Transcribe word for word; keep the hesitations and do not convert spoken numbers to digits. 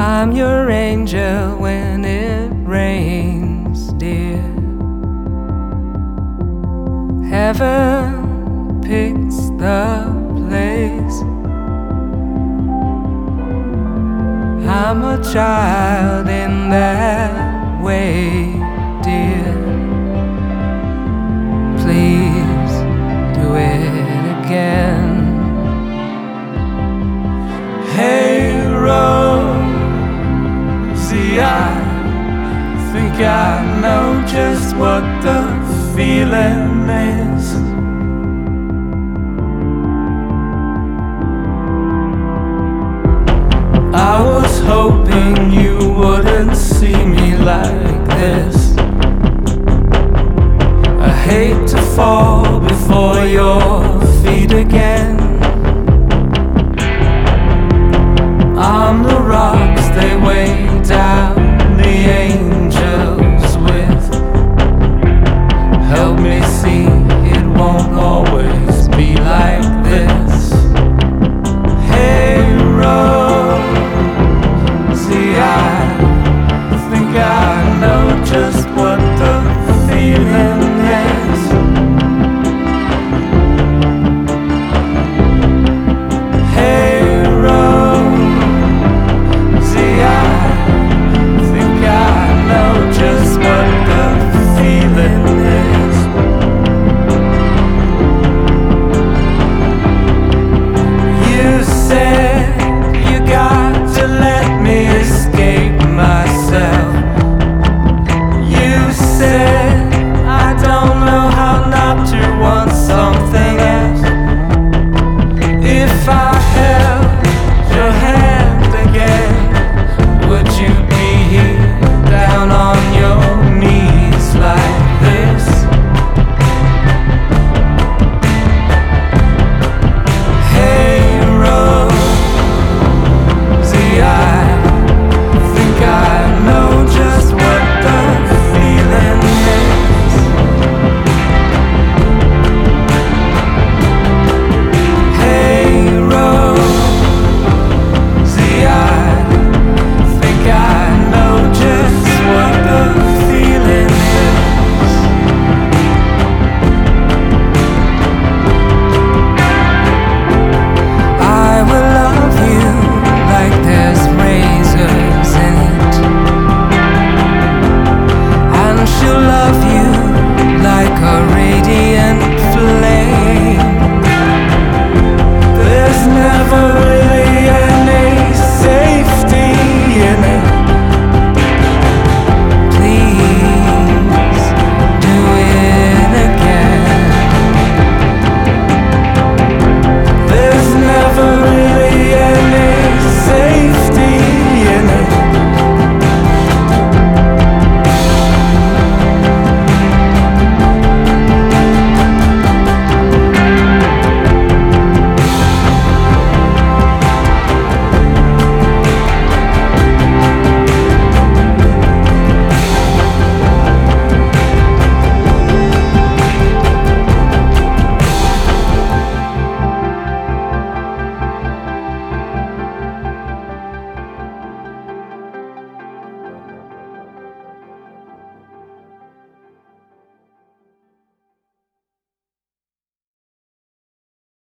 I'm your angel when it rains, dear. Heaven picks the place. I'm a child in that way, dear. Please do it again. Hey Rosie, I think I know just what the feeling is. I was hoping you wouldn't see me like this. I hate to fall before your feet again.